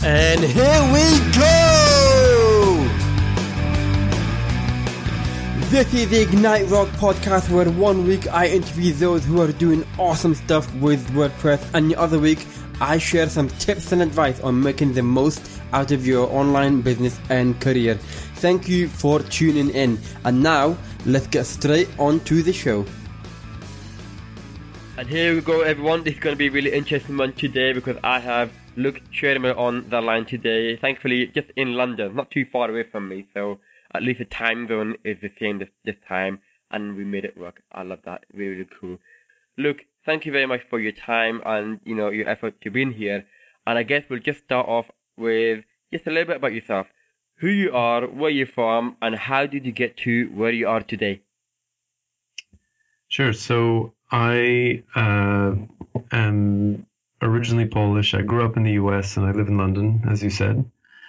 And here we go! This is the Ignite Rock podcast where 1 week I interview those who are doing awesome stuff with WordPress, and the other week I share some tips and advice on making the most out of your online business and career. Thank you for tuning in. And now, let's get straight on to the show. And here we go, everyone. This is going to be a really interesting one today because I have Luke Sherman on the line today. Thankfully, just in London, not too far away from me, so at least the time zone is the same this time, and we made it work. I love that. Really, really cool. Luke, thank you very much for your time and your effort to being here. And I guess we'll just start off with just a little bit about yourself. Who you are, where you're from, and how did you get to where you are today? Sure. So I am originally Polish. I grew up in the US and I live in London, as you said.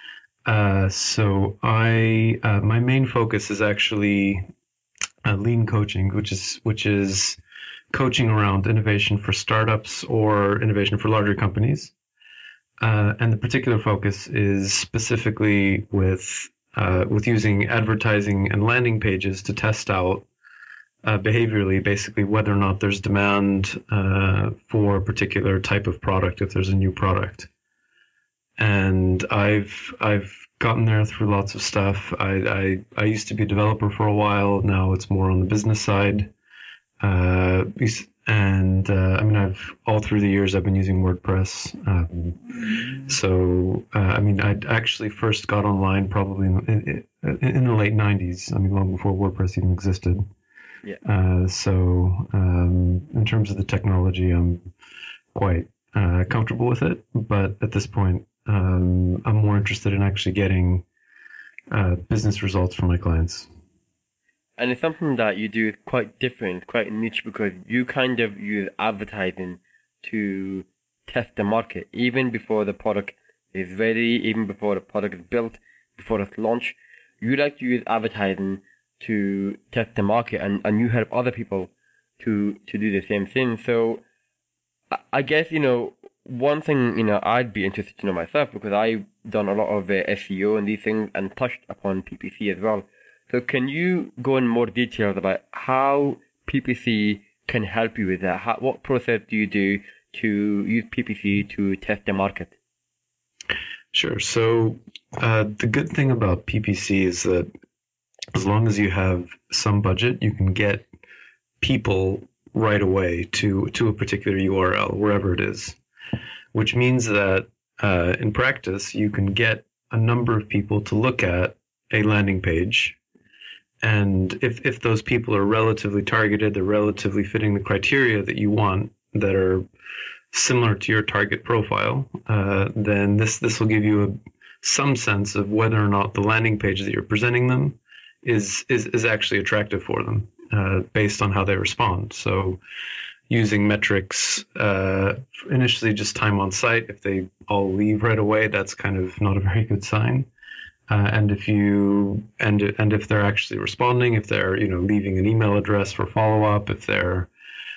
So my main focus is actually lean coaching, which is coaching around innovation for startups or innovation for larger companies. And the particular focus is specifically with using advertising and landing pages to test out behaviorally, basically whether or not there's demand for a particular type of product if there's a new product. And I've gotten there through lots of stuff. I used to be a developer for a while. Now it's more on the business side. I've all through the years I've been using WordPress. I actually first got online probably in the late 90s. Long before WordPress even existed. Yeah. In terms of the technology, I'm quite comfortable with it. But at this point, I'm more interested in actually getting business results for my clients. And it's something that you do quite different, quite niche, because you kind of use advertising to test the market, even before the product is ready, even before the product is built, before it's launched. You like to use advertising to test the market, and you help other people to do the same thing. So I guess, one thing, I'd be interested to know myself, because I've done a lot of SEO and these things and touched upon PPC as well. So can you go in more details about how PPC can help you with that? What process do you do to use PPC to test the market? Sure. So the good thing about PPC is that as long as you have some budget, you can get people right away to a particular URL, wherever it is, which means that in practice, you can get a number of people to look at a landing page. And if those people are relatively targeted, they're relatively fitting the criteria that you want, that are similar to your target profile, then this will give you some sense of whether or not the landing page that you're presenting them is actually attractive for them, based on how they respond. So using metrics, initially just time on site. If they all leave right away, that's kind of not a very good sign. And if they're actually responding, if they're leaving an email address for follow-up, if they're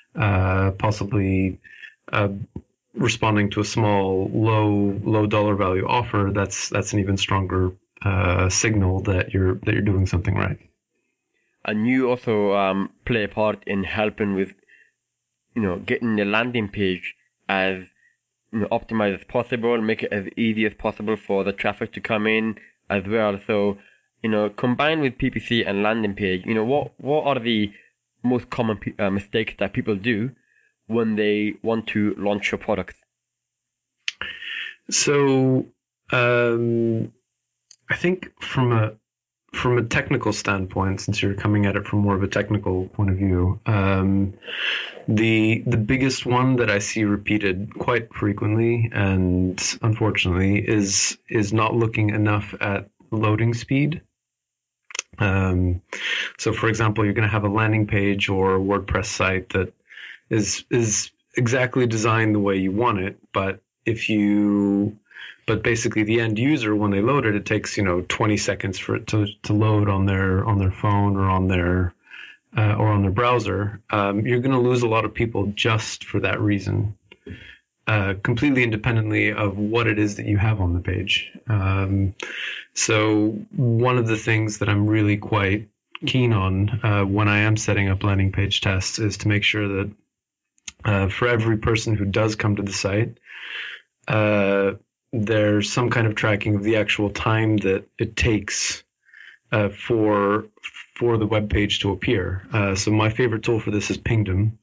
possibly responding to a small low dollar value offer, that's an even stronger signal that you're doing something right. And you also play a part in helping with getting the landing page as optimized as possible, make it as easy as possible for the traffic to come in as well. So, combined with PPC and landing page, what are the most common mistakes that people do when they want to launch your product? So, I think from a technical standpoint, since you're coming at it from more of a technical point of view, the biggest one that I see repeated quite frequently, and unfortunately, is not looking enough at loading speed. So, for example, you're going to have a landing page or a WordPress site that is exactly designed the way you want it, but basically the end user, when they load it, it takes 20 seconds for it to load on their phone or on their browser. You're going to lose a lot of people just for that reason. completely independently of what it is that you have on the page. So one of the things that I'm really quite keen on when I am setting up landing page tests is to make sure that for every person who does come to the site, there's some kind of tracking of the actual time that it takes for the web page to appear. So my favorite tool for this is Pingdom.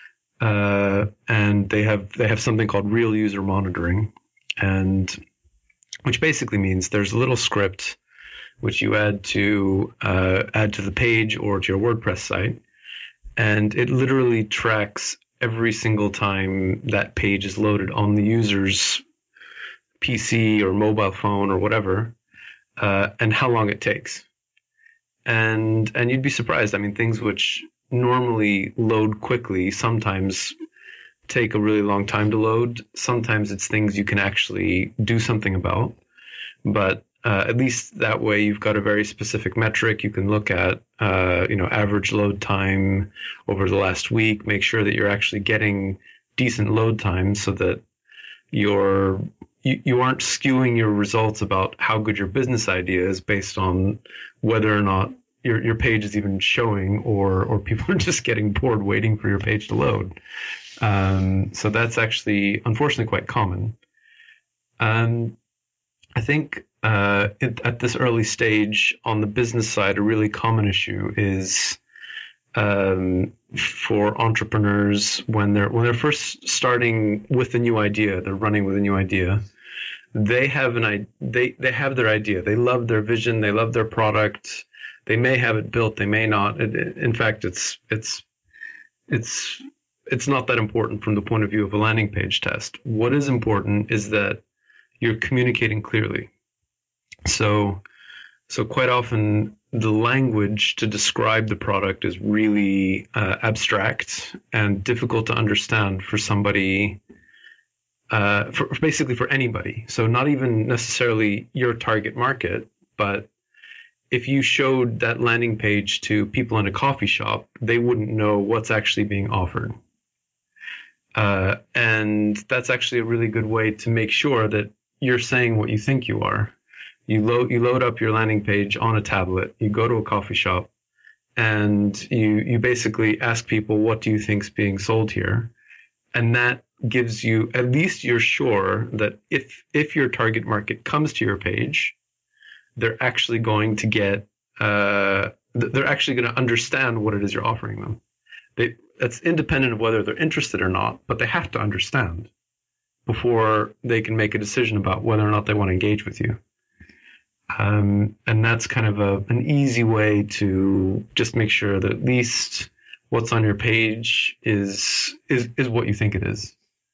And they have something called real user monitoring, and which basically means there's a little script which you add to the page or to your WordPress site, and it literally tracks every single time that page is loaded on the user's PC or mobile phone or whatever, and how long it takes. And you'd be surprised. I mean, things which normally load quickly sometimes take a really long time to load. Sometimes it's things you can actually do something about, but at least that way you've got a very specific metric. You can look at average load time over the last week, make sure that you're actually getting decent load times so that you aren't skewing your results about how good your business idea is based on whether or not your page is even showing, or people are just getting bored waiting for your page to load. So that's actually, unfortunately, quite common. I think at this early stage on the business side, a really common issue is for entrepreneurs when they're first starting with a new idea, they're running with a new idea. They have they have their idea. They love their vision. They love their product. They may have it built, they may not. In fact, it's not that important from the point of view of a landing page test. What is important is that you're communicating clearly. So quite often the language to describe the product is really abstract and difficult to understand for somebody, basically for anybody. So not even necessarily your target market, but if you showed that landing page to people in a coffee shop, they wouldn't know what's actually being offered. And that's actually a really good way to make sure that you're saying what you think you are. You load up your landing page on a tablet, you go to a coffee shop, and you basically ask people, what do you think's being sold here? And that gives you, at least you're sure that if your target market comes to your page, they're actually going to they're actually going to understand what it is you're offering them. That's independent of whether they're interested or not, but they have to understand before they can make a decision about whether or not they want to engage with you. And that's kind of an easy way to just make sure that at least what's on your page is what you think it is.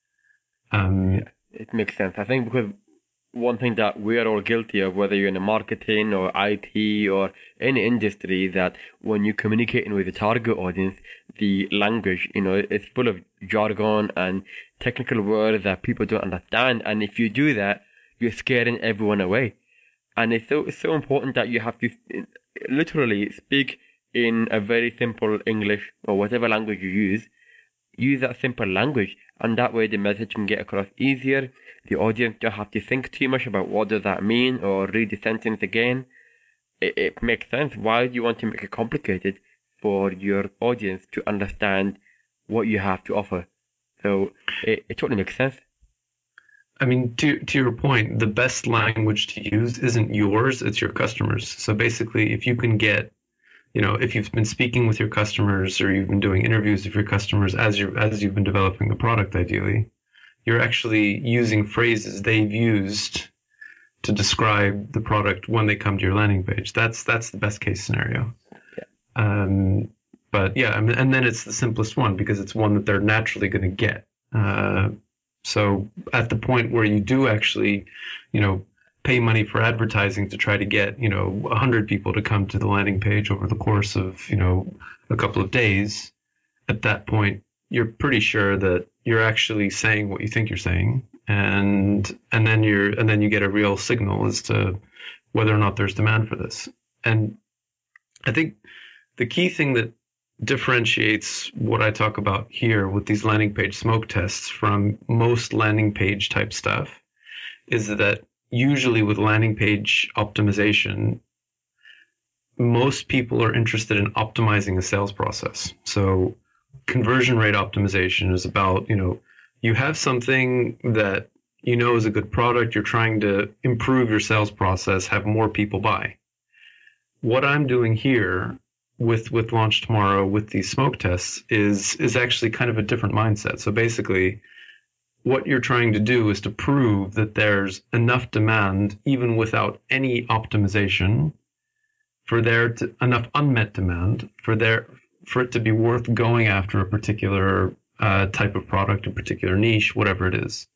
It makes sense. I think because one thing that we are all guilty of, whether you're in marketing or IT or any industry, that when you're communicating with the target audience, the language, it's full of jargon and technical words that people don't understand. And if you do that, you're scaring everyone away. And it's so important that you have to literally speak in a very simple English or whatever language you use that simple language, and that way the message can get across easier. The audience don't have to think too much about what does that mean or read the sentence again. It makes sense. Why do you want to make it complicated for your audience to understand what you have to offer? So it totally makes sense. I mean, to your point, the best language to use isn't yours, it's your customers. So basically, if you can get, if you've been speaking with your customers or you've been doing interviews with your customers as you've been developing the product, ideally, you're actually using phrases they've used to describe the product when they come to your landing page. That's the best case scenario. Yeah. But yeah, and then it's the simplest one because it's one that they're naturally going to get. So at the point where you do actually, pay money for advertising to try to get, 100 people to come to the landing page over the course of, a couple of days, at that point, you're pretty sure that you're actually saying what you think you're saying. And then you get a real signal as to whether or not there's demand for this. And I think the key thing that differentiates what I talk about here with these landing page smoke tests from most landing page type stuff is that usually with landing page optimization, most people are interested in optimizing a sales process. So conversion rate optimization is about, you have something that is a good product, you're trying to improve your sales process, have more people buy. What I'm doing here with Launch Tomorrow with these smoke tests is actually kind of a different mindset. So basically, what you're trying to do is to prove that there's enough demand, even without any optimization, enough unmet demand for it to be worth going after a particular type of product, a particular niche, whatever it is,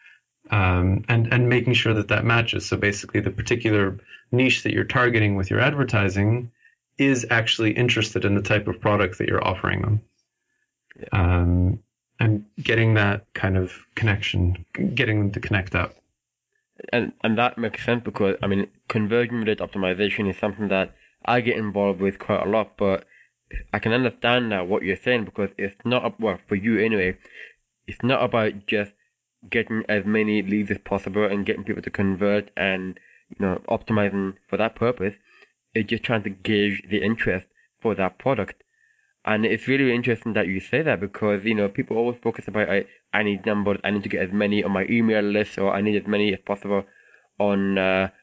and making sure that matches. So basically, the particular niche that you're targeting with your advertising is actually interested in the type of product that you're offering them. Yeah. And getting that kind of connection, getting them to connect up. And that makes sense because, conversion rate optimization is something that I get involved with quite a lot, but I can understand now what you're saying because it's not, well, for you anyway, it's not about just getting as many leads as possible and getting people to convert and, optimizing for that purpose. It's just trying to gauge the interest for that product. And it's really interesting that you say that because, people always focus about, I need numbers, I need to get as many on my email list, or I need as many as possible on,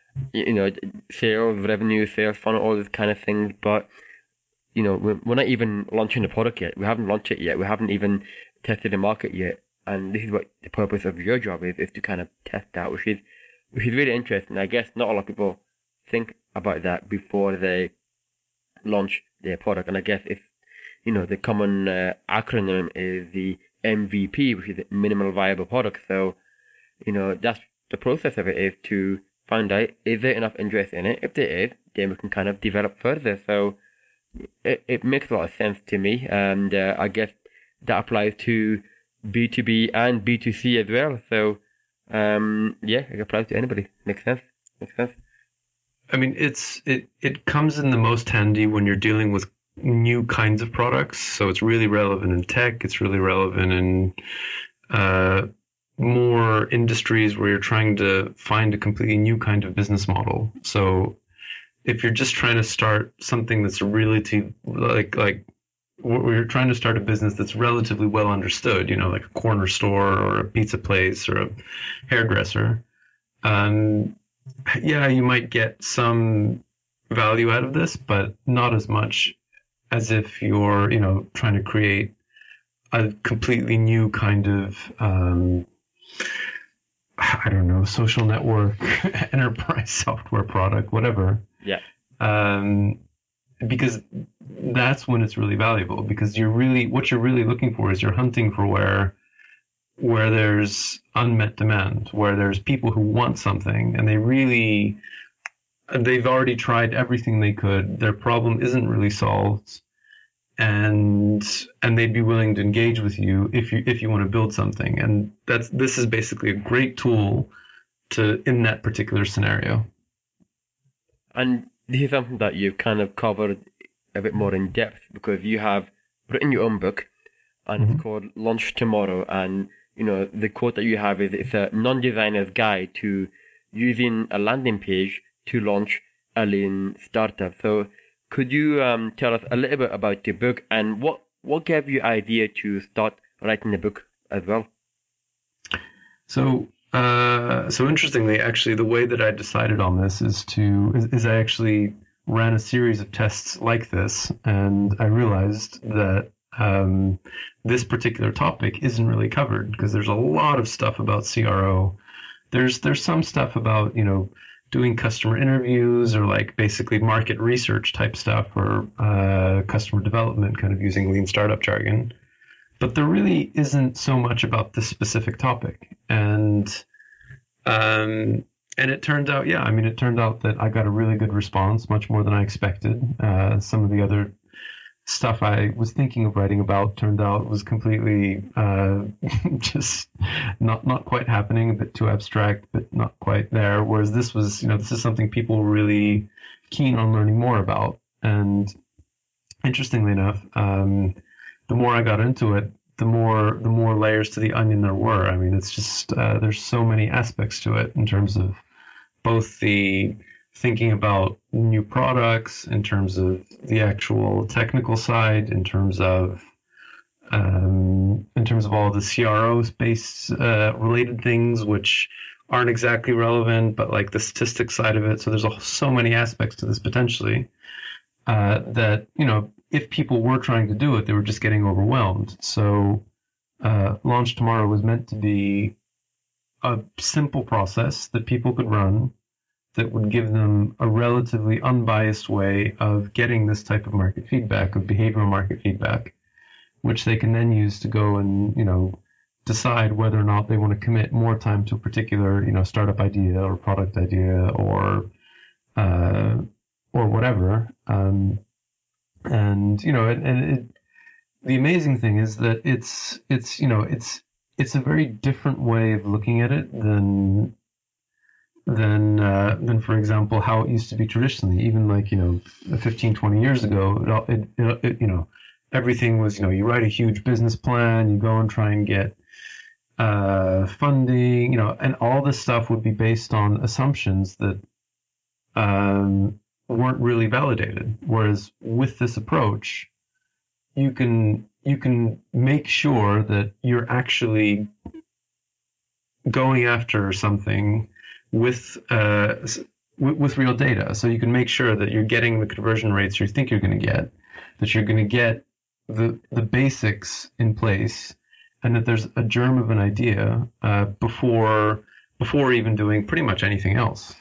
sales, revenue, sales funnel, all these kind of things. But, we're not even launching the product yet. We haven't launched it yet. We haven't even tested the market yet. And this is what the purpose of your job is to kind of test that, which is really interesting. I guess not a lot of people think about that before they launch their product. And I guess it's, the common acronym is the MVP, which is minimal viable product. So, that's the process of it, is to find out, is there enough interest in it? If there is, then we can kind of develop further. So it makes a lot of sense to me. And I guess that applies to B2B and B2C as well. So, it applies to anybody. Makes sense. It comes in the most handy when you're dealing with new kinds of products. So it's really relevant in tech. It's really relevant in more industries where you're trying to find a completely new kind of business model. So if you're just trying to start something that's really like where you're trying to start a business that's relatively well understood, like a corner store or a pizza place or a hairdresser, you might get some value out of this, but not as much as if you're, trying to create a completely new kind of, social network, enterprise software product, whatever. Yeah. Because that's when it's really valuable, because what you're really looking for is you're hunting for where there's unmet demand, where there's people who want something and they've already tried everything they could. Their problem isn't really solved, and they'd be willing to engage with you if you want to build something. And this is basically a great tool in that particular scenario. And this is something that you've kind of covered a bit more in depth because you have written your own book, and It's called Launch Tomorrow. And the quote that you have is, it's a non-designer's guide to using a landing page to launch a lean startup. So could you tell us a little bit about the book and what gave you idea to start writing the book as well? So interestingly, actually, the way that I decided on this is I actually ran a series of tests like this, and I realized that this particular topic isn't really covered because there's a lot of stuff about CRO. There's some stuff about, doing customer interviews or like basically market research type stuff or customer development, kind of using lean startup jargon. But there really isn't so much about this specific topic. And it turned out, that I got a really good response, much more than I expected. Some of the other stuff I was thinking of writing about turned out was completely just not quite happening, a bit too abstract, but not quite there. Whereas this was, this is something people were really keen on learning more about. And interestingly enough, the more I got into it, the more layers to the onion there were. I mean, it's just there's so many aspects to it in terms of both the thinking about new products, in terms of the actual technical side, in terms of all the CRO based related things, which aren't exactly relevant, but like the statistics side of it. So there's so many aspects to this potentially that, if people were trying to do it, they were just getting overwhelmed. So Launch Tomorrow was meant to be a simple process that people could run that would give them a relatively unbiased way of getting this type of market feedback, of behavioral market feedback, which they can then use to go and, decide whether or not they want to commit more time to a particular, startup idea or product idea or whatever. The amazing thing is that it's a very different way of looking at it than for example how it used to be traditionally. Even like 15, 20 years ago, everything was, you write a huge business plan, you go and try and get funding, and all this stuff would be based on assumptions that weren't really validated. Whereas with this approach, you can make sure that you're actually going after something with real data. So you can make sure that you're getting the conversion rates you think you're going to get, that you're going to get the basics in place, and that there's a germ of an idea before even doing pretty much anything else.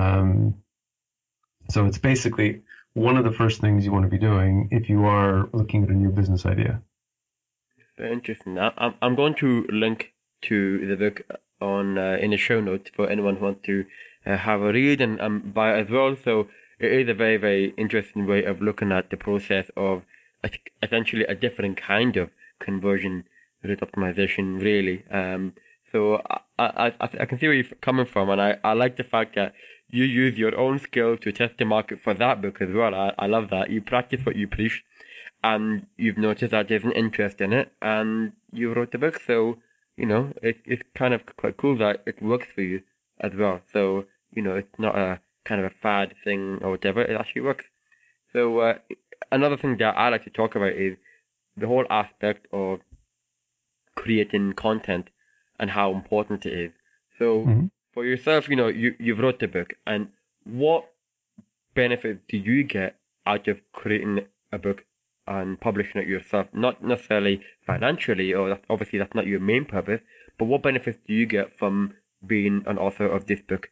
So it's basically one of the first things you want to be doing if you are looking at a new business idea. Very interesting. I'm going to link to the book on in the show notes for anyone who wants to have a read and buy it as well. So it is a very, very interesting way of looking at the process of essentially a different kind of conversion rate optimization, really. So I can see where you're coming from, and I like the fact that you use your own skill to test the market for that book as well. I love that. You practice what you preach, and you've noticed that there's an interest in it, and you wrote the book. So, it's kind of quite cool that it works for you as well. So, it's not a kind of a fad thing or whatever. It actually works. So, another thing that I like to talk about is the whole aspect of creating content and how important it is. So for yourself, you've wrote the book, and what benefits do you get out of creating a book and publishing it yourself? Not necessarily financially, or obviously that's not your main purpose, but what benefits do you get from being an author of this book?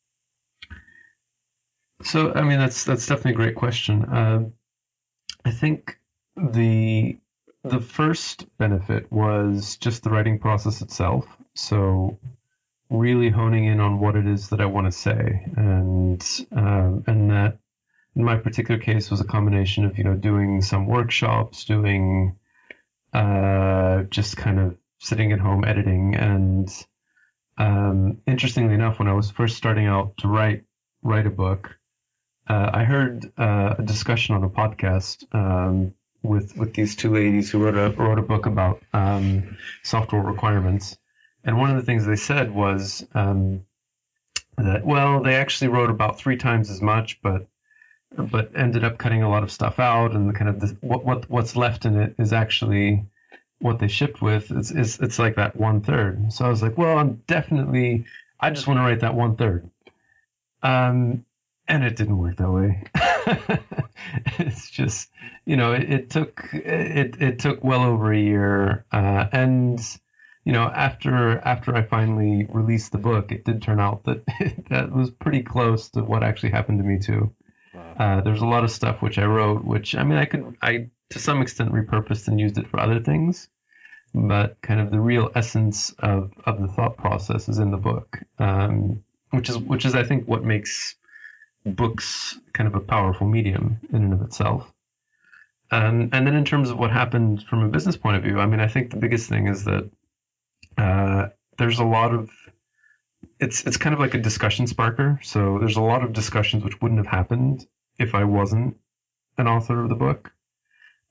So, I mean, that's definitely a great question. I think the first benefit was just the writing process itself. So really honing in on what it is that I want to say, and that in my particular case was a combination of doing some workshops, doing just kind of sitting at home editing, and interestingly enough, when I was first starting out to write a book, I heard a discussion on a podcast with these two ladies who wrote a book about software requirements. And one of the things they said was that, well, they actually wrote about 3 times as much, but ended up cutting a lot of stuff out, and the kind of what's left in it is actually what they shipped with. It's like that 1/3. So I was like, well, I just want to write that 1/3. And it didn't work that way. It's just, it took well over a year, and after I finally released the book, it did turn out that that was pretty close to what actually happened to me too. Wow. There's a lot of stuff which I wrote, which I mean, I to some extent repurposed and used it for other things, but kind of the real essence of the thought process is in the book, which is I think what makes books kind of a powerful medium in and of itself. And then in terms of what happened from a business point of view, I mean, I think the biggest thing is that there's a lot of, it's kind of like a discussion sparker. So there's a lot of discussions which wouldn't have happened if I wasn't an author of the book.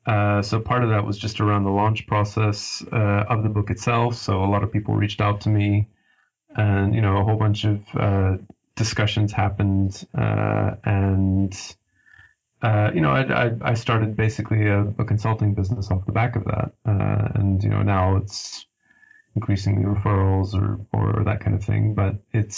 So part of that was just around the launch process of the book itself. So a lot of people reached out to me, and a whole bunch of discussions happened, and I started basically a consulting business off the back of that, and now it's increasingly referrals or that kind of thing. But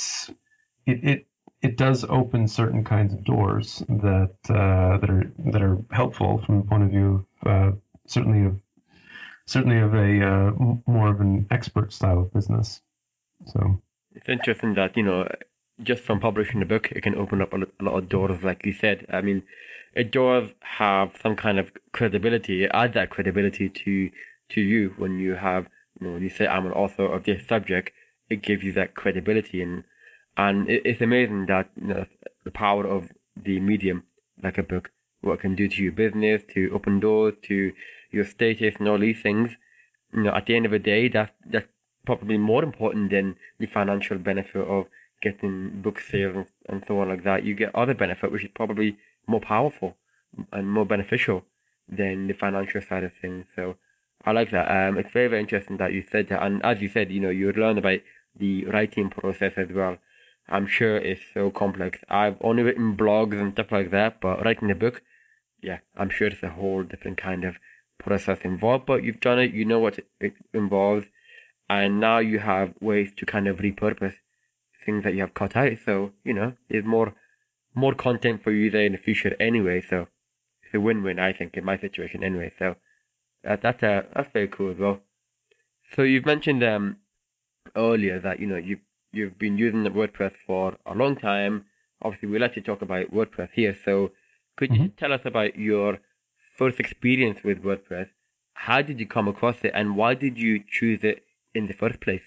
it does open certain kinds of doors that are helpful from the point of view of certainly of a more of an expert style of business. So It's interesting that, just from publishing the book, it can open up a lot of doors, like you said. I mean, it does have some kind of credibility. It adds that credibility to you when you have, when you say, I'm an author of this subject, it gives you that credibility. And it's amazing that, the power of the medium, like a book, what it can do to your business, to open doors, to your status and all these things. At the end of the day, that's probably more important than the financial benefit of getting book sales and so on like that. You get other benefit, which is probably more powerful and more beneficial than the financial side of things. So I like that. It's very, very interesting that you said that. And as you said, you would learn about the writing process as well. I'm sure it's so complex. I've only written blogs and stuff like that, but writing a book, yeah, I'm sure it's a whole different kind of process involved. But you've done it, you know what it involves, and now you have ways to kind of repurpose things that you have cut out. So, there's more content for you there in the future anyway. So it's a win-win, I think, in my situation anyway. So that's very cool as well. So you've mentioned earlier that you've been using the WordPress for a long time. Obviously, we like to talk about WordPress here. So could you tell us about your first experience with WordPress? How did you come across it, and why did you choose it in the first place?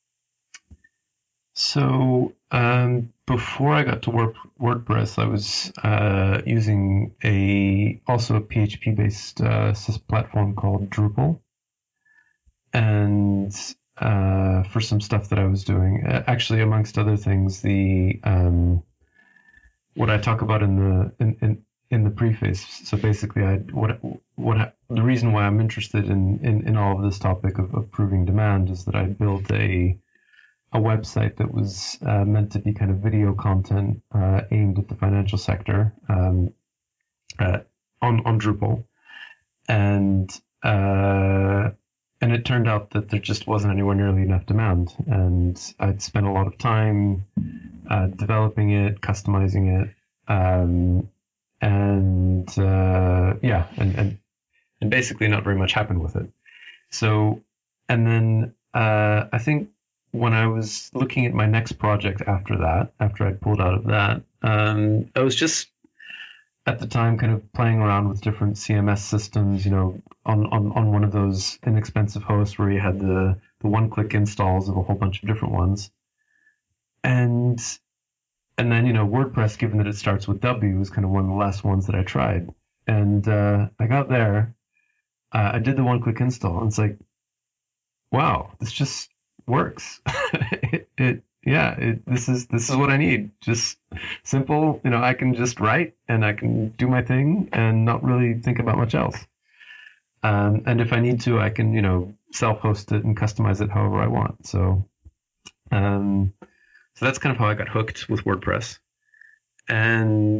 So before I got to WordPress, I was using also a PHP based platform called Drupal, and for some stuff that I was doing, actually amongst other things, the what I talk about in the preface. So basically, the reason why I'm interested in all of this topic of proving demand is that I built a website that was meant to be kind of video content aimed at the financial sector on Drupal, and it turned out that there just wasn't anywhere nearly enough demand, and I'd spent a lot of time developing it, customizing it, and basically not very much happened with it. So, and then I think when I was looking at my next project after I'd pulled out of that, I was just at the time kind of playing around with different CMS systems, on one of those inexpensive hosts where you had the one-click installs of a whole bunch of different ones. And then, WordPress, given that it starts with W, was kind of one of the last ones that I tried. And I got there, I did the one-click install, and it's like, wow, this just works. This is what I need. Just simple, I can just write and I can do my thing and not really think about much else. And if I need to, I can, self-host it and customize it however I want. So that's kind of how I got hooked with WordPress. And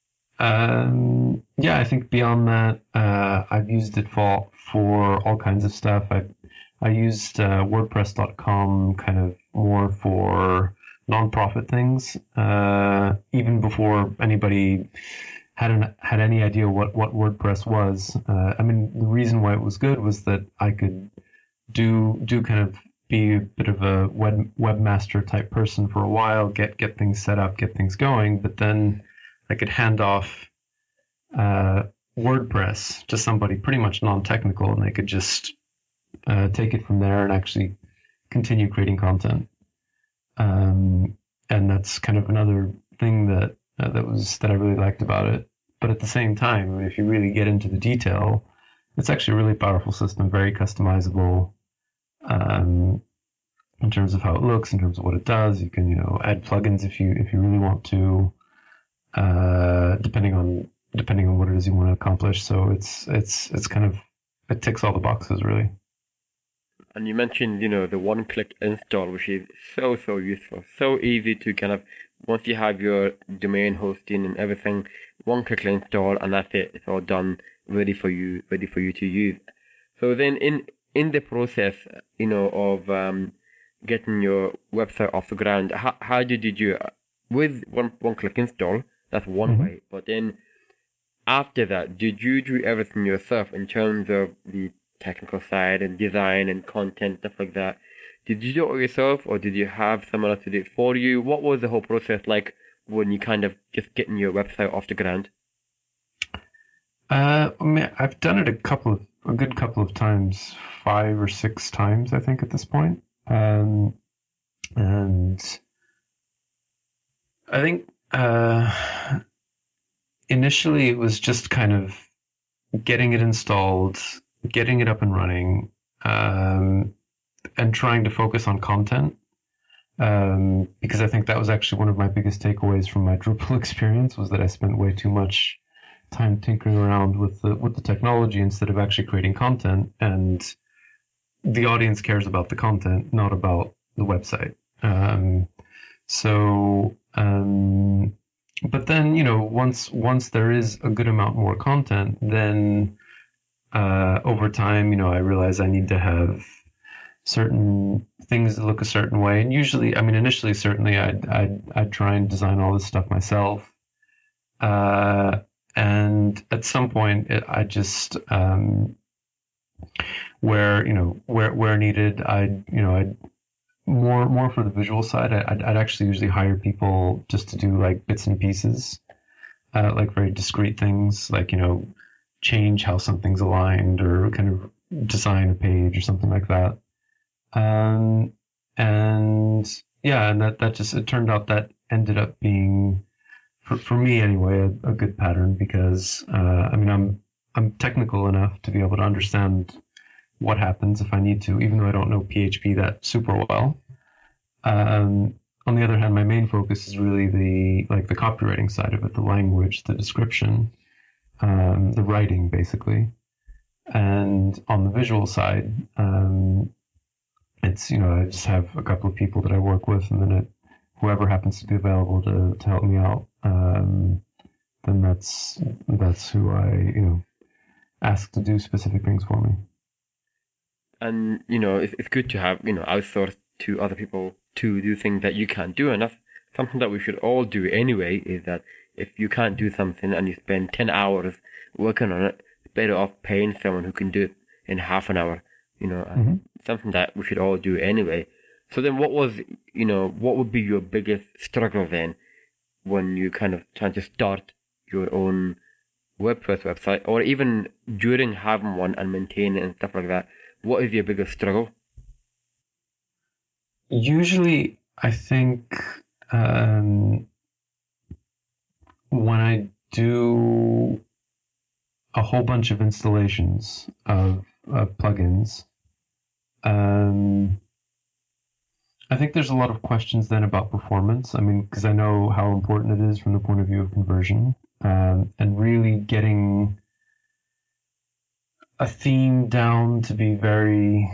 I think beyond that, I've used it for all kinds of stuff. I used WordPress.com kind of more for nonprofit things, even before anybody had any idea what WordPress was. The reason why it was good was that I could do kind of be a bit of a webmaster type person for a while, get things set up, get things going, but then I could hand off WordPress to somebody pretty much non-technical, and they could just take it from there and actually continue creating content. And that's kind of another thing that I really liked about it. But at the same time, if you really get into the detail, it's actually a really powerful system, very customizable in terms of how it looks, in terms of what it does. You can add plugins if you really want to, depending on depending on what it is you want to accomplish. So it's kind of, it ticks all the boxes really. And you mentioned, the one-click install, which is so useful, so easy to kind of, once you have your domain hosting and everything, one-click install, and that's it. It's all done, ready for you to use. So then, in the process, of getting your website off the ground, how did you do it? With one-click install? That's one Mm-hmm. way. But then after that, did you do everything yourself in terms of the technical side and design and content, stuff like that? Did you do it all yourself, or did you have someone else to do it for you? What was the whole process like when you kind of just getting your website off the ground? I mean, I've done it a good couple of times, 5 or 6 times, I think, at this point. And I think initially it was just kind of getting it installed, getting it up and running, and trying to focus on content. Because I think that was actually one of my biggest takeaways from my Drupal experience, was that I spent way too much time tinkering around with the technology instead of actually creating content, and the audience cares about the content, not about the website. But then, once there is a good amount more content, then over time, I realize I need to have certain things that look a certain way. And usually, I mean, initially, certainly, I'd try and design all this stuff myself. And at some point, I just where needed, I'd more for the visual side. I'd actually usually hire people just to do like bits and pieces, like very discrete things, like change how something's aligned or kind of design a page or something like that. And yeah, and that just, it turned out that ended up being, for me anyway, a good pattern, because I mean, I'm technical enough to be able to understand what happens if I need to, even though I don't know PHP that super well. On the other hand, my main focus is really the copywriting side of it, the language, the description, the writing, basically. And on the visual side, it's, I just have a couple of people that I work with, and then whoever happens to be available to help me out, then that's who I ask to do specific things for me. And it's good to have outsourced to other people to do things that you can't do, and that's something that we should all do anyway. Is that if you can't do something and you spend 10 hours working on it, it's better off paying someone who can do it in half an hour. Mm-hmm. Something that we should all do anyway. So then, what would be your biggest struggle then when you kind of trying to start your own WordPress website, or even during having one and maintaining it and stuff like that? What is your biggest struggle? Usually, I think when I do a whole bunch of installations of plugins, I think there's a lot of questions then about performance. I mean, because I know how important it is from the point of view of conversion, and really getting a theme down to be very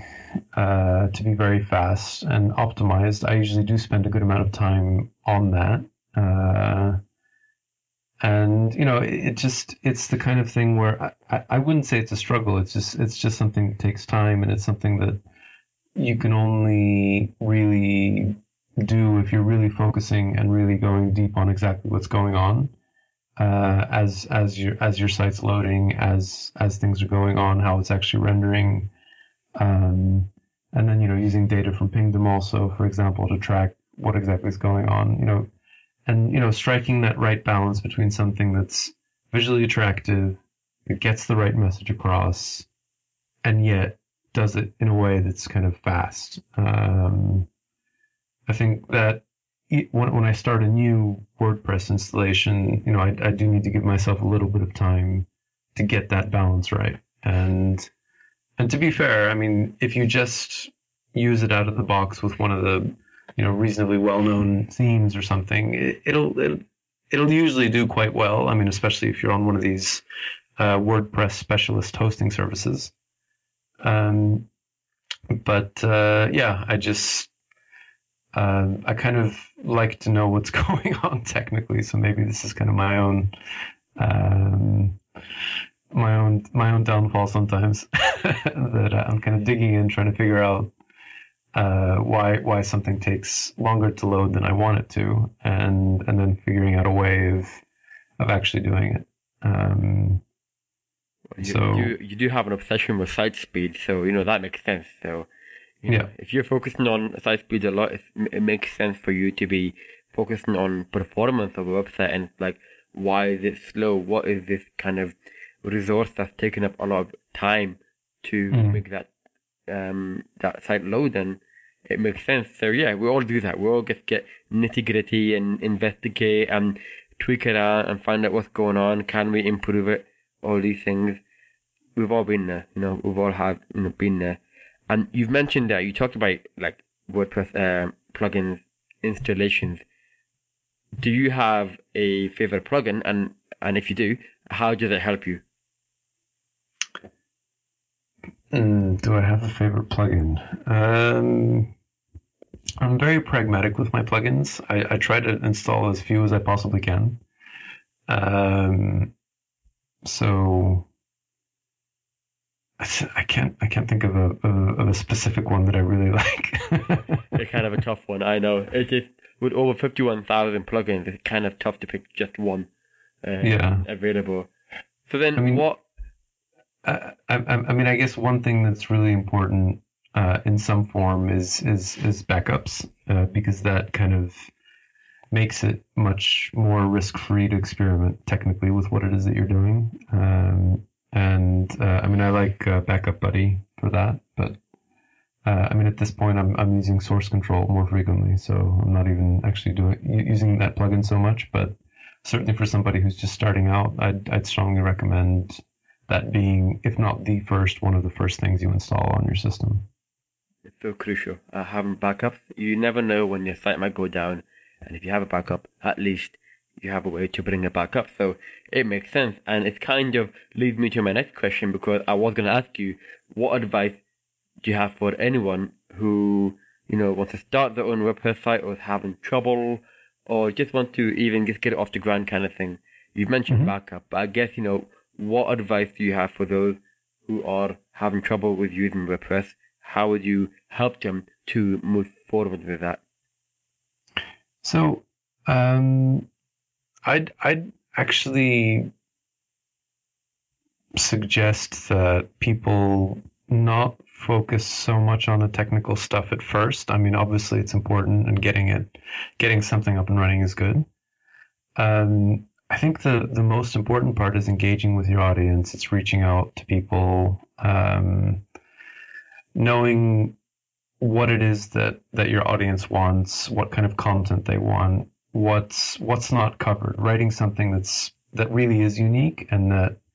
fast and optimized. I usually do spend a good amount of time on that. And it's the kind of thing where I wouldn't say it's a struggle. It's just something that takes time, and it's something that you can only really do if you're really focusing and really going deep on exactly what's going on, as your site's loading, as things are going on, how it's actually rendering, and then using data from Pingdom also, for example, to track what exactly is going on. And striking that right balance between something that's visually attractive, that gets the right message across, and yet does it in a way that's kind of fast. I think that when I start a new WordPress installation, I do need to give myself a little bit of time to get that balance right. And to be fair, I mean, if you just use it out of the box with one of the reasonably well-known themes or something, it'll it'll usually do quite well. I mean, especially if you're on one of these WordPress specialist hosting services. But yeah, I kind of like to know what's going on technically. So maybe this is kind of um, my own downfall sometimes that I'm kind of digging in, trying to figure out why something takes longer to load than I want it to, and then figuring out a way of actually doing it. You do have an obsession with site speed, so that makes sense. So Yeah. if you're focusing on site speed a lot, it makes sense for you to be focusing on performance of a website and like why is it slow? What is this kind of resource that's taking up a lot of time to make that site load? And it makes sense. So yeah, we all do that. We all get nitty gritty and investigate and tweak it out and find out what's going on. Can we improve it? All these things. We've all been there. We've all been there. And you've mentioned that you talked about like WordPress plugins installations. Do you have a favorite plugin? And if you do, how does it help you? Do I have a favorite plugin? I'm very pragmatic with my plugins. I try to install as few as I possibly can. So I can't think of a specific one that I really like. It's kind of a tough one, I know. It just with over 51,000 plugins, it's kind of tough to pick just one available. So then, what? I mean, I guess one thing that's really important in some form is backups, because that kind of makes it much more risk-free to experiment technically with what it is that you're doing. I mean, I like Backup Buddy for that, but I mean, at this point, I'm using Source Control more frequently, so I'm not even actually using that plugin so much. But certainly for somebody who's just starting out, I'd strongly recommend that being, if not the first, one of the first things you install on your system. It's so crucial. Having backups, you never know when your site might go down. And if you have a backup, at least you have a way to bring it back up. So it makes sense. And it kind of leads me to my next question, because I was going to ask you, what advice do you have for anyone who, wants to start their own WordPress site or is having trouble or just want to even just get it off the ground kind of thing? You've mentioned backup, but I guess, what advice do you have for those who are having trouble with using WordPress? How would you help them to move forward with that? So, I'd actually suggest that people not focus so much on the technical stuff at first. I mean, obviously it's important, and getting something up and running is good. I think the most important part is engaging with your audience. It's reaching out to people, knowing what it is that your audience wants, what kind of content they want, what's not covered, writing something that really is unique and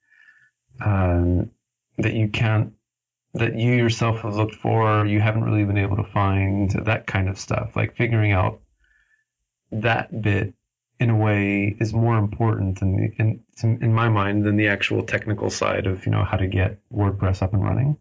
that you yourself have looked for, you haven't really been able to find, that kind of stuff. Like figuring out that bit in a way is more important in my mind than the actual technical side of how to get WordPress up and running.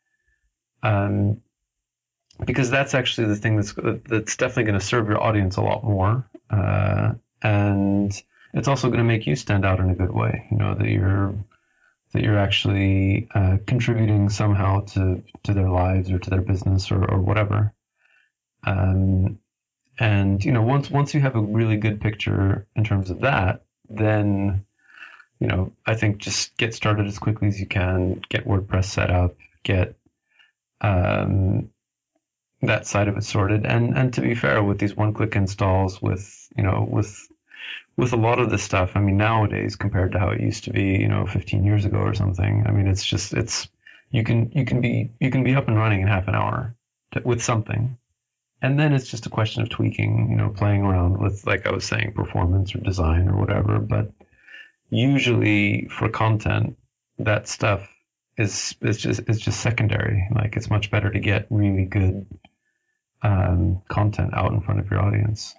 Because that's actually the thing that's definitely going to serve your audience a lot more, and it's also going to make you stand out in a good way. That you're actually contributing somehow to their lives or to their business or whatever. And once you have a really good picture in terms of that, then I think just get started as quickly as you can, get WordPress set up, get that side of it sorted. And to be fair, with these one-click installs, with a lot of this stuff, I mean, nowadays compared to how it used to be, 15 years ago or something, I mean, you can be up and running in half an hour with something. And then it's just a question of tweaking, playing around with, like I was saying, performance or design or whatever. But usually for content, that stuff is just secondary. Like, it's much better to get really good content out in front of your audience.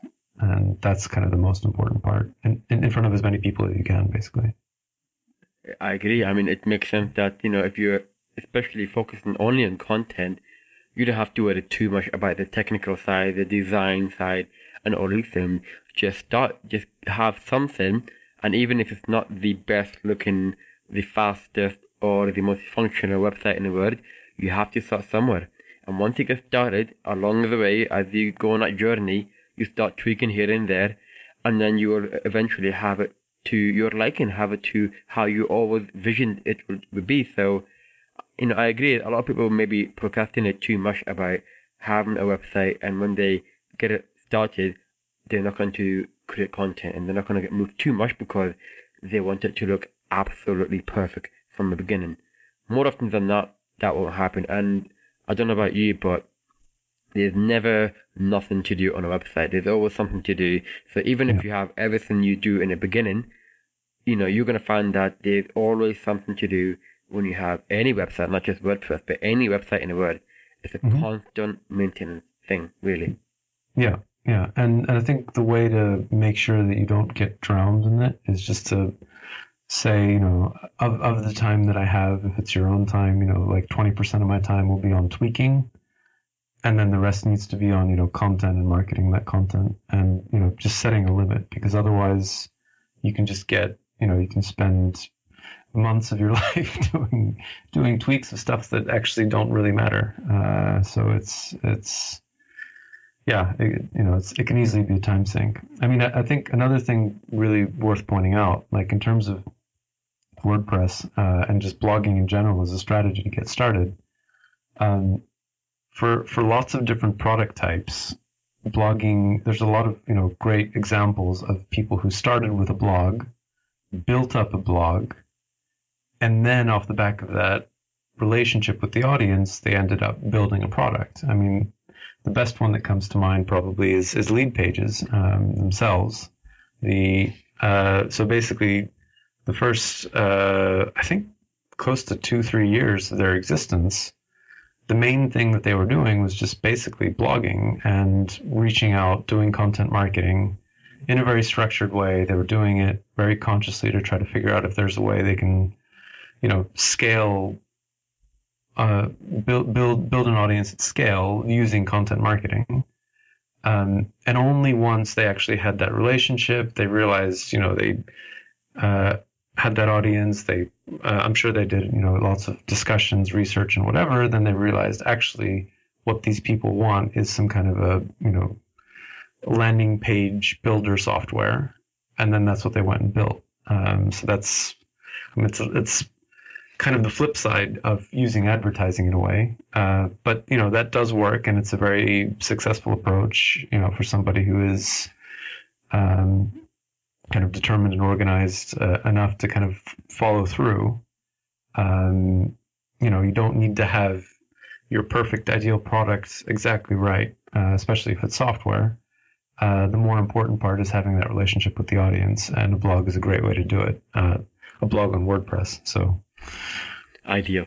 And that's kind of the most important part. And in front of as many people as you can, basically. I agree. I mean, it makes sense that, if you're especially focusing only on content, you don't have to worry too much about the technical side, the design side, and all these things. Just have something, and even if it's not the best looking, the fastest, or the most functional website in the world, you have to start somewhere. And once you get started, along the way, as you go on that journey, you start tweaking here and there, and then you will eventually have it to your liking, have it to how you always visioned it would be. So, I agree. A lot of people maybe procrastinate too much about having a website, and when they get it started, they're not going to create content, and they're not going to get moved too much because they want it to look absolutely perfect from the beginning. More often than not, that won't happen. And I don't know about you, but there's never nothing to do on a website. There's always something to do. So even if you have everything you do in the beginning, you're going to find that there's always something to do when you have any website, not just WordPress, but any website in the world. It's a constant maintenance thing, really. Yeah, yeah. And I think the way to make sure that you don't get drowned in it is just to say, of the time that I have, if it's your own time, like 20% of my time will be on tweaking. And then the rest needs to be on, content and marketing that content, and, just setting a limit, because otherwise you can just get, you can spend months of your life doing tweaks of stuff that actually don't really matter. So it can easily be a time sink. I mean, I think another thing really worth pointing out, like in terms of WordPress and just blogging in general as a strategy to get started, for lots of different product types, blogging, there's a lot of great examples of people who started with a blog, built up a blog, and then off the back of that relationship with the audience, they ended up building a product. I mean, the best one that comes to mind probably is Leadpages themselves. So basically, the first, I think, close to 2-3 years of their existence, the main thing that they were doing was just basically blogging and reaching out, doing content marketing in a very structured way. They were doing it very consciously to try to figure out if there's a way they can, scale, build an audience at scale using content marketing. And only once they actually had that relationship, they realized, they had that audience. I'm sure they did, lots of discussions, research, and whatever. Then they realized actually what these people want is some kind of a, landing page builder software, and then that's what they went and built. So that's, it's kind of the flip side of using advertising in a way. But that does work, and it's a very successful approach, for somebody who is kind of determined and organized enough to kind of follow through. You don't need to have your perfect ideal product exactly right, especially if it's software. The more important part is having that relationship with the audience, and a blog is a great way to do it. A blog on WordPress, so ideal.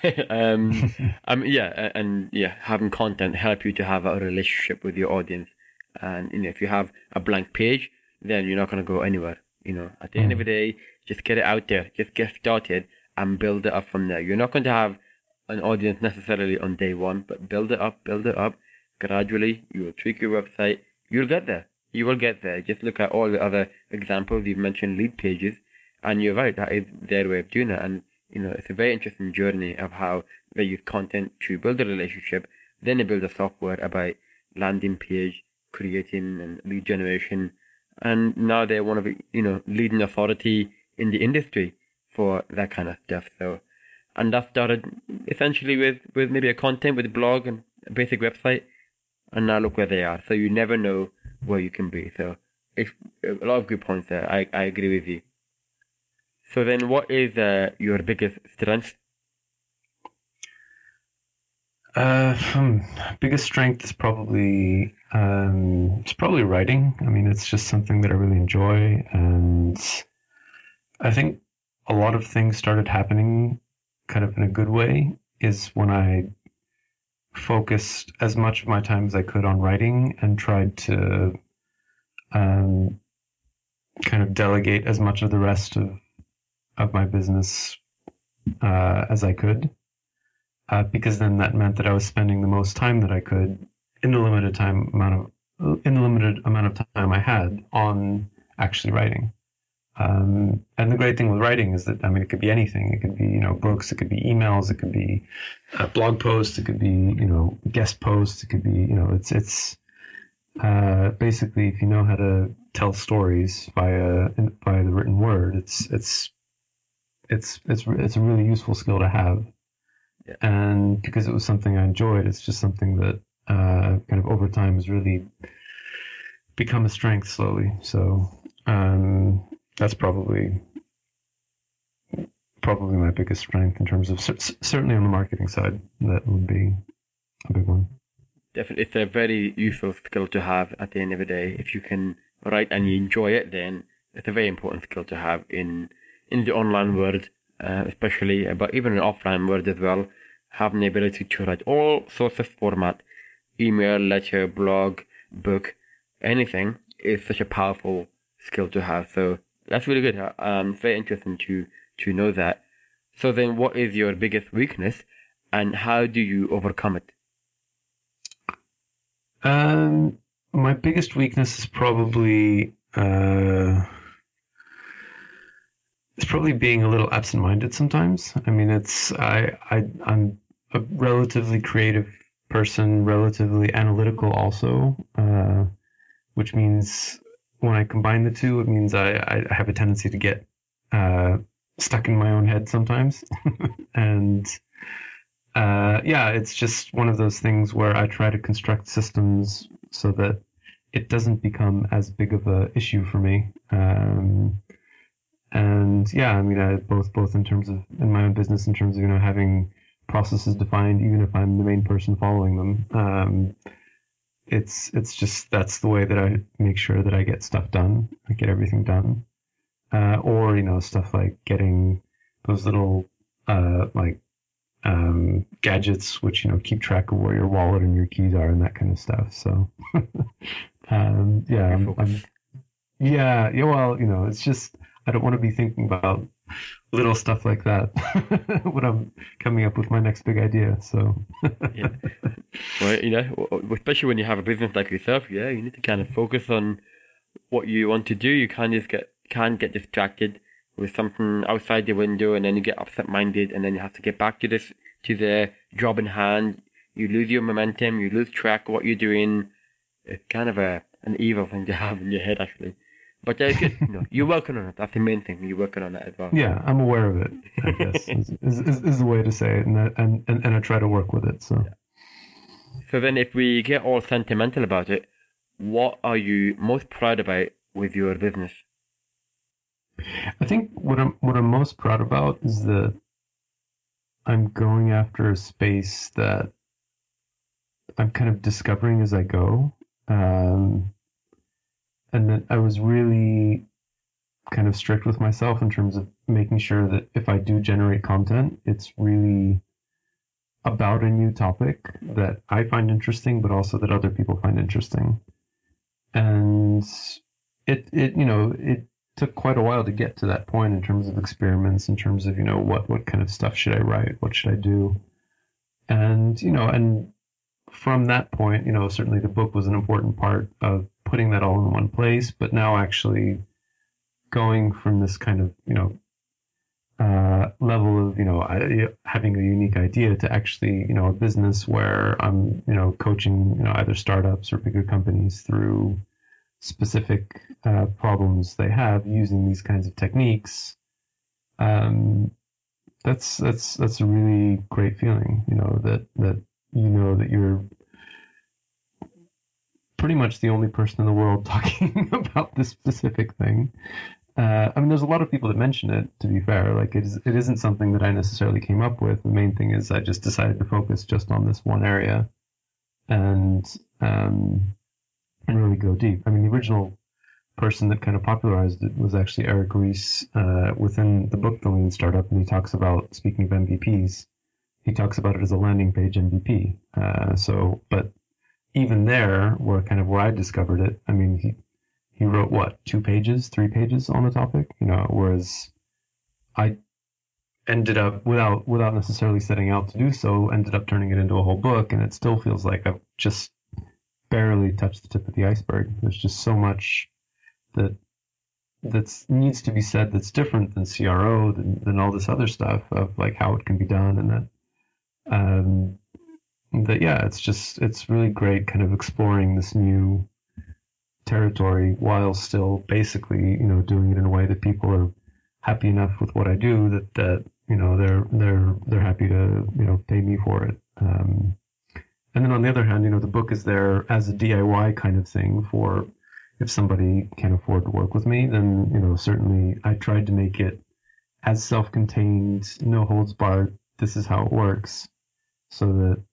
Having content help you to have a relationship with your audience, and if you have a blank page, then you're not going to go anywhere. At the end of the day, just get it out there, just get started and build it up from there. You're not going to have an audience necessarily on day one, but build it up gradually. You will tweak your website. You'll get there. You will get there. Just look at all the other examples. You've mentioned Leadpages, and you're right, that is their way of doing it. And, it's a very interesting journey of how they use content to build a relationship. Then they build a software about landing page creating and lead generation. And now they're one of the, leading authority in the industry for that kind of stuff. So, and that started essentially with maybe a content, with a blog and a basic website. And now look where they are. So you never know where you can be. So it's a lot of good points there. I agree with you. So then what is your biggest strength? Biggest strength is probably writing. I mean, it's just something that I really enjoy, and I think a lot of things started happening kind of in a good way is when I focused as much of my time as I could on writing and tried to kind of delegate as much of the rest of my business as I could, because then that meant that I was spending the most time that I could in the limited amount of time I had on actually writing. And the great thing with writing is that, I mean, it could be anything. It could be, books, it could be emails, it could be blog posts, it could be, guest posts, it could be, it's basically, if you know how to tell stories via the written word, it's a really useful skill to have. Yeah. And because it was something I enjoyed, it's just something that kind of over time has really become a strength slowly. So that's probably my biggest strength in terms of certainly on the marketing side. That would be a big one. Definitely, it's a very useful skill to have at the end of the day. If you can write and you enjoy it, then it's a very important skill to have in the online world, especially, but even in offline world as well. Having the ability to write all sorts of format, email, letter, blog, book, anything is such a powerful skill to have. So that's really good. Very interesting to know that. So then, what is your biggest weakness, and how do you overcome it? My biggest weakness is probably being a little absent-minded sometimes. I mean, I'm a relatively creative person, relatively analytical also, which means when I combine the two, it means I have a tendency to get stuck in my own head sometimes. And it's just one of those things where I try to construct systems so that it doesn't become as big of a issue for me. And yeah, I mean, both in terms of in my own business, in terms of having processes defined, even if I'm the main person following them. It's just that's the way that I make sure that I get stuff done, I get everything done, or stuff like getting those little gadgets which keep track of where your wallet and your keys are and that kind of stuff. So well, it's just I don't want to be thinking about little stuff like that when I'm coming up with my next big idea. So Yeah. Well, especially when you have a business like yourself, yeah, you need to kind of focus on what you want to do. You can't get distracted with something outside the window, and then you get upset-minded, and then you have to get back to the job in hand. You lose your momentum, you lose track of what you're doing. It's kind of an evil thing to have in your head, actually. But that's good. You're working on it. That's the main thing. You're working on it as well. Yeah, I'm aware of it, I guess, is the way to say it, and I try to work with it. So. Yeah. So then, if we get all sentimental about it, what are you most proud about with your business? I think what I'm most proud about is that I'm going after a space that I'm kind of discovering as I go. And that I was really kind of strict with myself in terms of making sure that if I do generate content, it's really about a new topic that I find interesting, but also that other people find interesting. And it took quite a while to get to that point in terms of experiments, in terms of, what kind of stuff should I write? What should I do? And, and from that point, certainly the book was an important part of putting that all in one place, but now actually going from this kind of, level of, having a unique idea to actually, a business where I'm, coaching, either startups or bigger companies through specific problems they have using these kinds of techniques. That's a really great feeling, that that you're pretty much the only person in the world talking about this specific thing. I mean, there's a lot of people that mention it, to be fair. Like, it isn't something that I necessarily came up with. The main thing is I just decided to focus just on this one area and really go deep. I mean, the original person that kind of popularized it was actually Eric Ries within the book The Lean Startup, and he talks about, speaking of MVPs, he talks about it as a landing page MVP. But even there, where I discovered it, I mean, he he wrote what, 2 pages, 3 pages on the topic, whereas I ended up, without necessarily setting out to do so, ended up turning it into a whole book, and it still feels like I've just barely touched the tip of the iceberg. There's just so much that needs to be said that's different than CRO, than all this other stuff of like how it can be done, and it's really great kind of exploring this new territory while still basically, doing it in a way that people are happy enough with what I do that they're happy to pay me for it. And then on the other hand, the book is there as a DIY kind of thing for if somebody can't afford to work with me, then certainly I tried to make it as self-contained, no holds barred. This is how it works, so that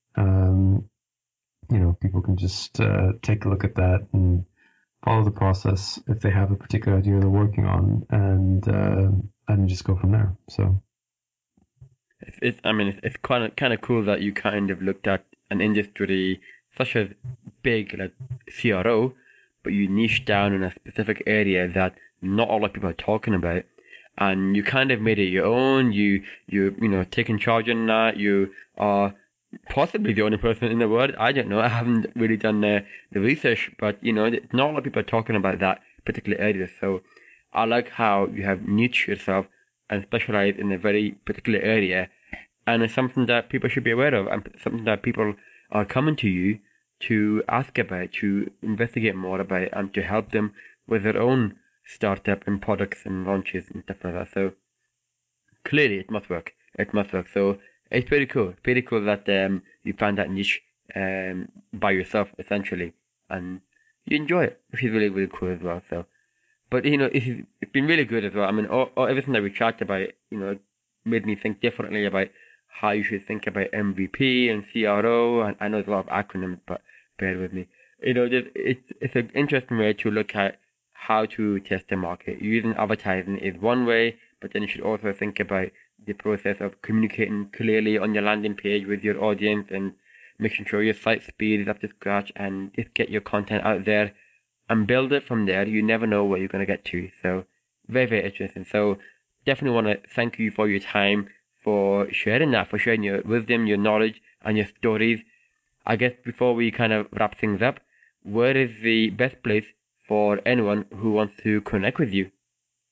people can just take a look at that and follow the process if they have a particular idea they're working on, and just go from there. So it's kind of cool that you kind of looked at an industry such as big like CRO, but you niche down in a specific area that not a lot of people are talking about, and you kind of made it your own. You taking charge in that. You are possibly the only person in the world. I don't know. I haven't really done the research, but not a lot of people are talking about that particular area. So I like how you have niche yourself and specialize in a very particular area, and it's something that people should be aware of, and something that people are coming to you to ask about, to investigate more about, and to help them with their own startup and products and launches and stuff like that. So clearly it must work. It must work. So it's pretty cool. Pretty cool that you found that niche by yourself essentially, and you enjoy it, which is really, really cool as well. So, but it's been really good as well. I mean, everything that we chatted about, made me think differently about how you should think about MVP and CRO, and I know there's a lot of acronyms, but bear with me. It's an interesting way to look at how to test the market. Using advertising is one way, but then you should also think about the process of communicating clearly on your landing page with your audience and making sure your site speed is up to scratch, and just get your content out there and build it from there. You never know where you're going to get to. So very, very interesting. So definitely want to thank you for your time, for sharing that, for sharing your wisdom, your knowledge, and your stories. I guess before we kind of wrap things up, where is the best place for anyone who wants to connect with you?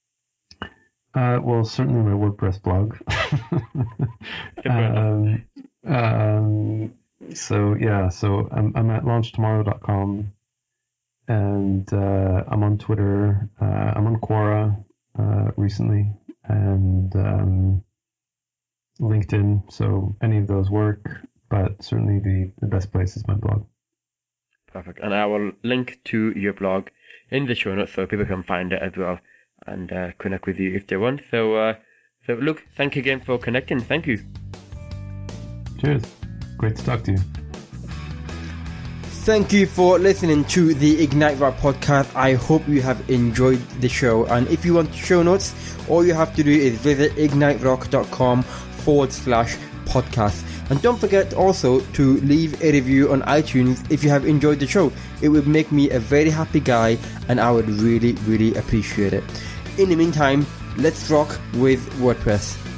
Well, certainly my WordPress blog. So I'm at launchtomorrow.com, and I'm on Twitter. I'm on Quora recently, and LinkedIn. So any of those work, but certainly the best place is my blog. Perfect. And I will link to your blog in the show notes so people can find it as well and connect with you if they want. So look, thank you again for connecting. Thank you. Cheers. Great to talk to you. Thank you for listening to the Ignite Rock podcast. I hope you have enjoyed the show. And if you want show notes, all you have to do is visit igniterock.com/podcast. And don't forget also to leave a review on iTunes if you have enjoyed the show. It would make me a very happy guy, and I would really, really appreciate it. In the meantime, let's rock with WordPress.